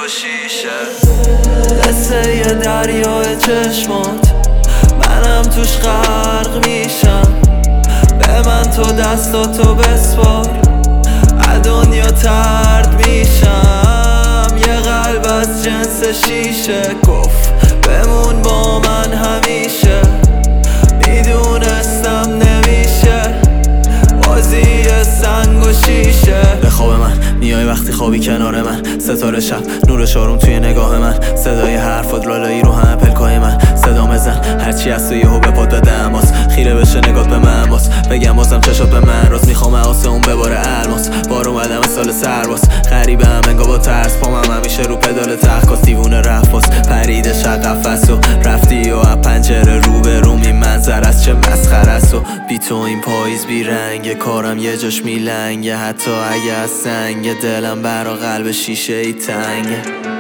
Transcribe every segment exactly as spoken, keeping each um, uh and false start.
و شیشه، مثل یه دریای چشمات منم توش غرق میشم. به من تو دستاتو بسپار، از دنیا ترد میشم. یه قلب از جنس شیشه گفت بمون با من همیشه. میدونستم نمیشه بازی سنگ و شیشه. به خواب من میای وقتی خوابی کنار من، ستاره شب نور شارون توی نگاه من، صدای حرفات لالایی رو همه پلکای من. صدا مزن هرچی از تو یهو به پاد بده اماس، خیره بشه نگات به من باز، بگم بازم چشات به من راست. میخوام آسمون بباره الماس، بار اومدم سال سرباز. غریبه هم انگار با ترس، پامم همیشه رو پدال تخت. دیوونه رفت باز پرید شق قفس و رفتی و از پنجره رو به روم. این منظر از چه مسخره است و بی تو این پاییز بی رنگه. کارم یه جاش میلنگه حتی اگه از سنگ. دلم برا قلب شیشه ای تنگه.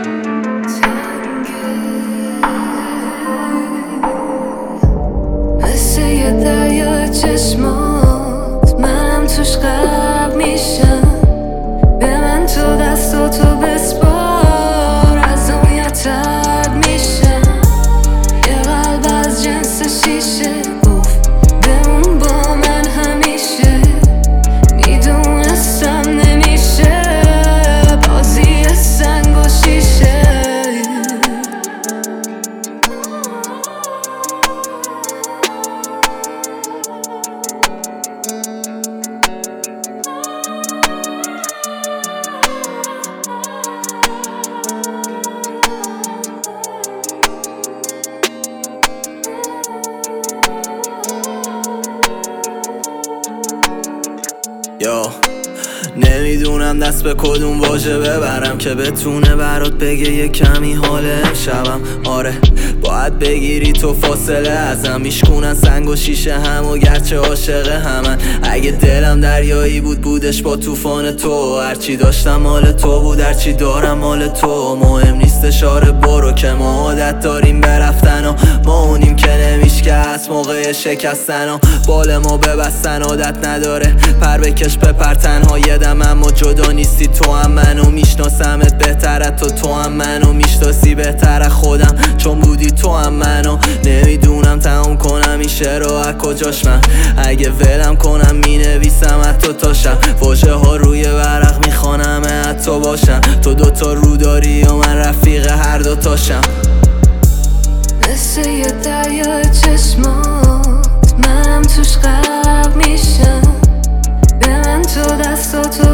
مثل یه دریا چشمات منم توش غرق میشم. به من تو دستاتو بسپار، از دنیا ترد میشم. یه قلب از جنس شیشه گفت بمون با من همیشه. میدونستم نمیشه بازی سنگ و شیشه. یا نمیدونم دست به کدوم واژه ببرم که بتونه برات بگه یه کمی حال امشبم. آره باید بگیری تو فاصله ازم، میشکونن سنگ و شیشه هم و گرچه عاشق همن. اگه دلم دریایی بود بودش با طوفان تو، هرچی داشتم مال تو بود هرچی دارم مال تو. مهم نیست شاره برو که ما عادت داریم برفتن و ما اونیم که نمیشکست موقع شکستن و بال ما ببستن. عادت نداره پر بکش بپر تنها یه دم، اما جدا نیستی تو هم منو میشناسمت بهتر از تو، تو هم منو میشناسی بهتر از خودم چون بودی تو هم منو. نمیدونم تموم کنم این شعر رو از کجاش من، اگه ولم کنم مینویسم از تو تاشم. واژه ها روی ورق میخوانم از تو باشم، تو دوتا رو داری و من رفیق هر دوتاشم. مثل یه دریا چشمات منم توش غرق میشم. به من تو دستاتو